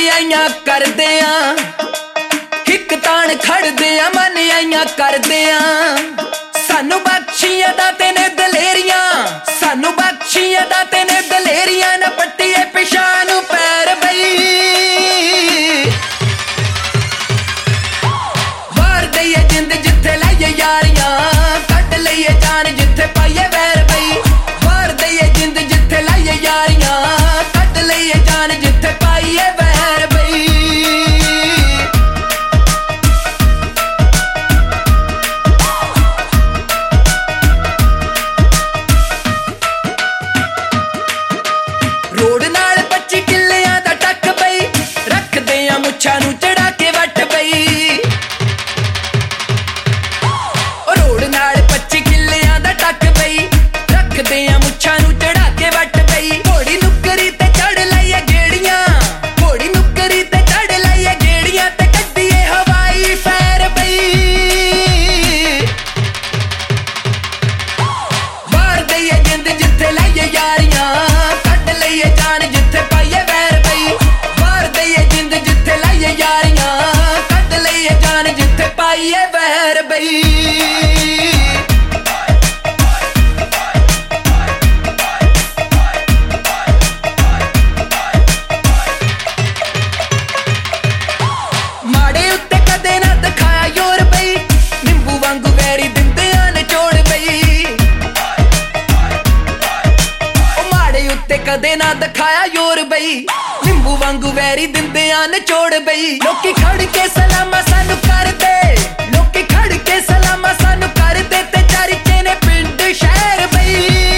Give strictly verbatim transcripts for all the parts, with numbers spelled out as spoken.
आइया करदे आ हिक तान खड़दे आ मन आइया करदे आ सानू बख्शियां दाते ने दलेरियां सानू बख्शियां दाते ने दलेरियां न पट्टिए पिछां नू पैर बई वार दईए जिंद जिथे लाइए यारियां कट लईए जान जिथे पाइए वैर बई वार दईए जिंद जिथे लाइए यारियां कट लईए जान जिथे पाइए वैर बई रोड नाल पच्ची किल्लियां दा टक बई रखदे आ मुच्छां नू चढ़ा के वट बई रोड नाल पच्ची किल्लियां दा टक बई रखदे आ मुच्छां नू चढ़ा के वट बई घोड़ी नुकरी ते चढ़ लईए गेड़ियां घोड़ी नुकरी ते चढ़ लईए गेड़ियां ते कड्डीए हवाई फैर बई वार दईए जिंद जिथे लाइए यारियां कट लईए जान जिथे पाइए वैर बई वार दईए जिंद जिथे लाइए यारियां कट लईए जान जिथे पाइए वैर बई माड़े उत्ते कदे ना दिखाया योर बई निंबू वांगू वैरी दिंदे आ नचोड़ बई ओ माड़े उत्ते कदे ना दिखाया योर बई निंबू वांगू वैरी दिंदे आ नचोड़ बई लोकी खड़ के सलामा सानू करदे लोकी खड़ के सलामा सानू करदे ते चरचे ने पिंड शहर बई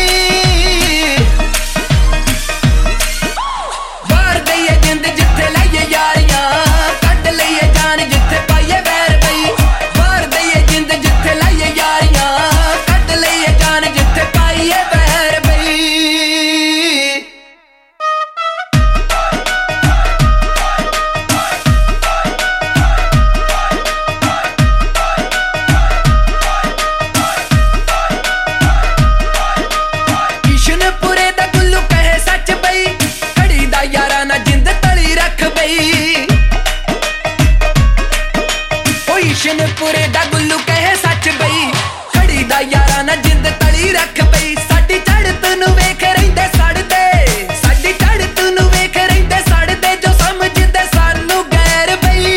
वार दईए जिंद जिथे लाइए यारियां कट लईए जान जिथे पाइए वैर बई वार दईए जिंद जिथे लाइए यारियां कट लईए जान जिथे पाइए वैर बई किशनपुरे दा गुल्लू कहे सच बई घड़ी दा यारा ना जिंद तली रख बई ओ किशनपुरे दा गुल्लू कहे सच बई घड़ी दा यारा ना जिंद तली रख बई साडी चढ़त नू वेख रहिंदे सड़दे साडी चढ़त नू वेख रहिंदे सड़दे जो समझदे सानू गैर बई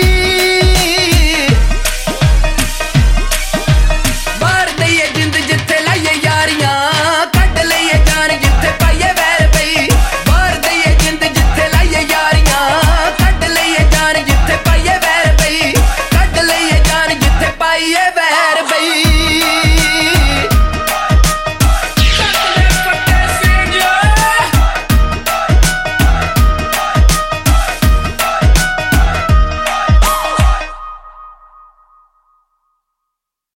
वार दईए जिंद जिथे लाइए यारियां कट लईए जान जिथे पाइए वैर बई वार दईए जिंद जिथे लाइए यारियां कट लईए जान जिथे पाइए वैर बई कट लईए जान जिथे पाइए वैर बई